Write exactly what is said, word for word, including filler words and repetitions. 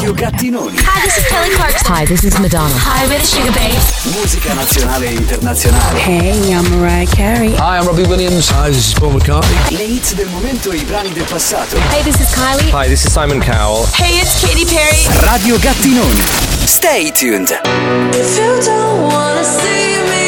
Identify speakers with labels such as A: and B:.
A: Radio Gattinoni.
B: Hi, this is Kelly Clarkson.
C: Hi, this is Madonna.
B: Hi, we're the Sugar Babes.
A: Musica nazionale e internazionale.
D: Hey, I'm Mariah Carey.
E: Hi, I'm Robbie Williams. Hi, this is Paul McCartney.
A: Le hits del momento e i brani del passato.
B: Hey, this is Kylie.
F: Hi, this is Simon Cowell.
B: Hey, it's Katy Perry.
A: Radio Gattinoni. Stay tuned.
G: If you don't wanna see me